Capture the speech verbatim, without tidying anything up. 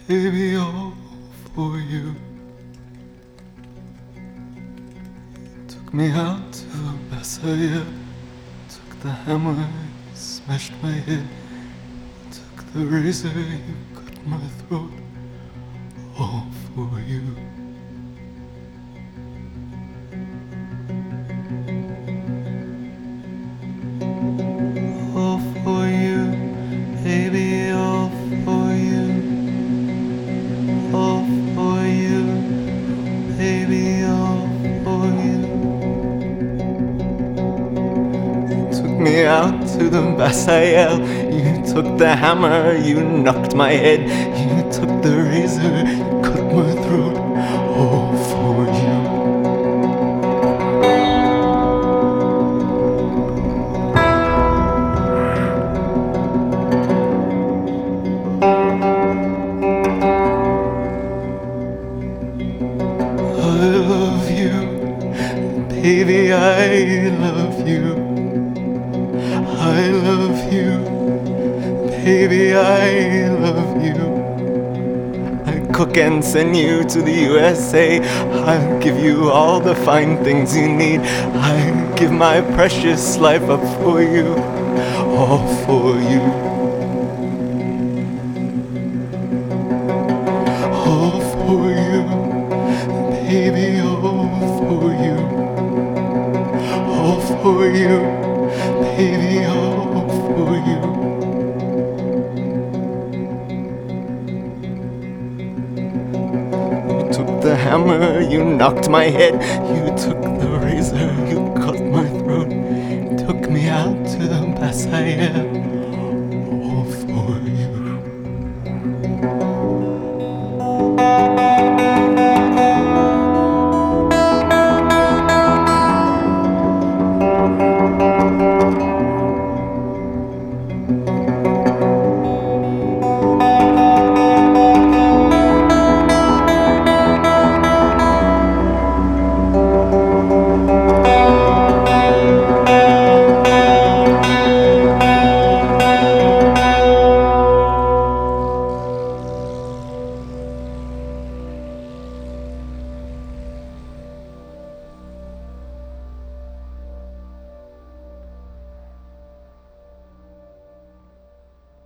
baby, all for you. Took me out to Basaya, took the hammer, smashed my head, took the razor, you cut my throat, all for you. All for you, baby, all for you. All for you, baby, all for you. You took me out to the Basayel, you took the hammer, you knocked my head, you took the razor, you cut my throat, all for you. I love you, baby, I love you. I love you, baby, I love you. I cook and send you to the U S A. I'll give you all the fine things you need. I give my precious life up for you, all for you. All for you, baby, all for you. All for you, baby, all for you. You took the hammer, you knocked my head, you took the razor, you cut my throat, took me out to the Basaya.